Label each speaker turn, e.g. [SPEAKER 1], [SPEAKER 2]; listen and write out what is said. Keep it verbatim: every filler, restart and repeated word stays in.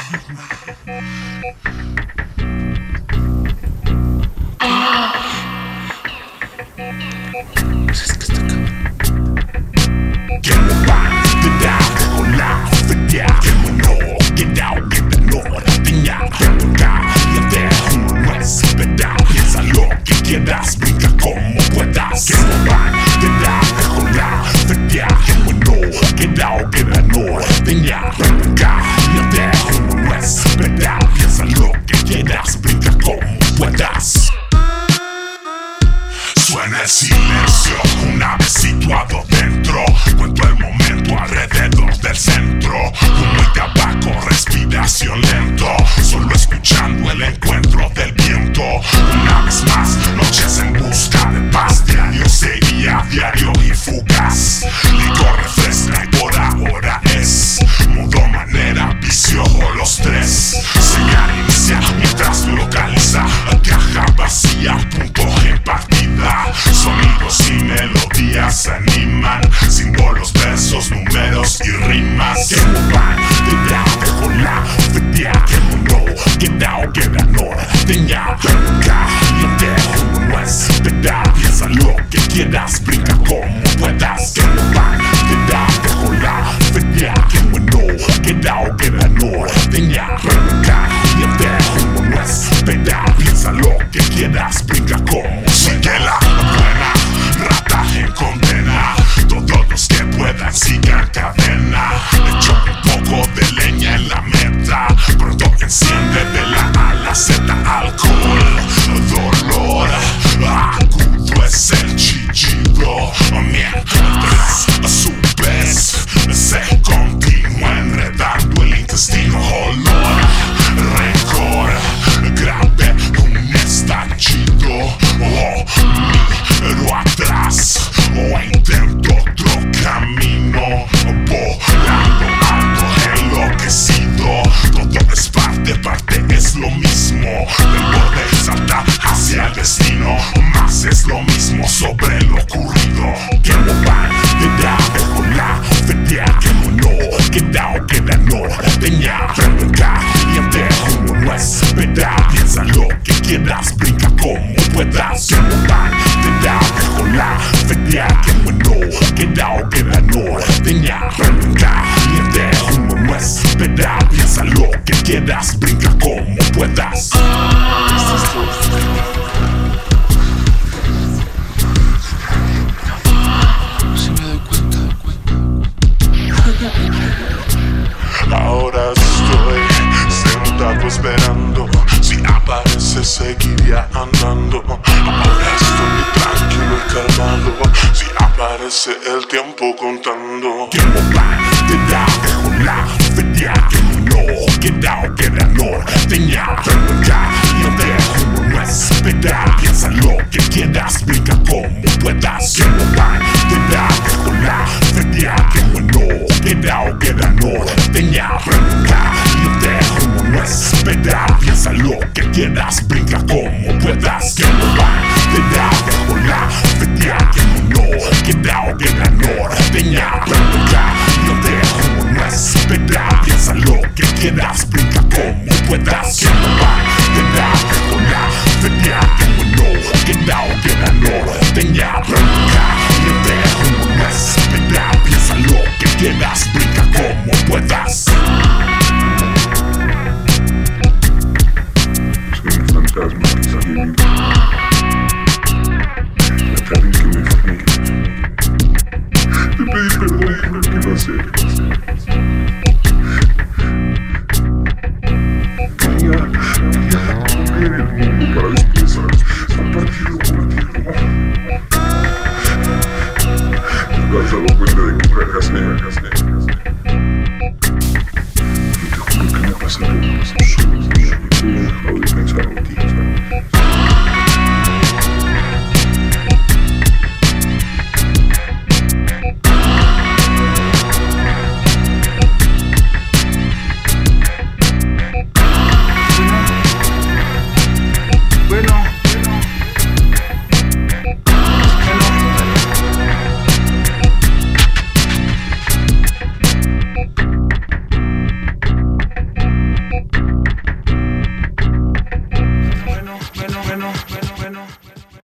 [SPEAKER 1] Brinca como puedas. Que no van a quedar bajo la feria. Que bueno, queda que no tenía. Brinca y te no espera. Piensa lo que quieras, brinca como puedas. Suena el silencio una vez situado dentro. Cuento el momento alrededor del centro. Humo y tabaco, respiración lento. Solo escuchando el encuentro del viento. Una vez más, noches en busca de paz. Diario seguía, diario y fugaz. Licor refresca y por ahora es mudo, manera, vicio o los tres. Señal inicia mientras localiza caja vacía, punto en partida. Sonidos y melodías animan, símbolos, versos, números y rimas. Que no van de dejo la feria. Que no queda o queda no tenía. Brinca y dejo no espera. Piensa lo que quieras, brinca como puedas. Que no van de dejo la feria. Que no queda o queda no tenía. Brinca y dejo no espera. Piensa lo que quieras, brinca como sigue la buena rata en condena. Todos los que puedan sigan cadena. Echo un poco de leña en la meta. Pronto enciende de la A a la Z. Alcohol, dolor, agudo es el chillido. Mientras a su vez se continúa enredando el intestino. Olor, rencor, grave un estallido. Oh, miro atrás o intento otro camino. Volando alto, enloquecido. Todo es parte, parte es lo mismo. Del borde salta hacia el destino. Más es lo mismo sobre lo ocurrido. Que no van de dejo la feria. Que no queda o queda no tenía. Brinca y dejo no espera. Piensa lo que quieras, brinca como puedas. Que no van de dejo la feria. Que no queda o queda no tenía. Brinca y dejo no espera. Piensa lo que quieras, brinca como puedas.
[SPEAKER 2] Ahora estoy sentado esperando. Si aparece seguiría andando. Ahora estoy tranquilo y calmado. Si aparece el tiempo contando.
[SPEAKER 1] Que no van de dejo la feria. Que no queda o queda no tenía. Brinca y dejo no espera. Piensa lo que quieras, brinca como puedas. Que no van de dejo la feria. Que no queda o queda no tenía. Brinca y dejo no espera. Piensa lo que quieras, brinca como puedas. Que no van de dejo la feria. Que no queda o queda no tenía. Brinca y dejo no espera. Piensa lo que quieras, brinca como puedas. Que no van de dejo la feria. Que no queda o queda no tenía. Brinca y dejo no espera. Piensa lo que quieras, brinca como puedas.
[SPEAKER 2] Soy un fantasma que sigue vivo. La tarde que me fui. Te pedí perdón por lo que iba a hacer. Quería, quería cambiar el mundo para después compartirlo contigo. ¿Te has dado cuenta de que fracasé? Yo te juro que me ha pasado solo, solo, he dejado de pensar en ti.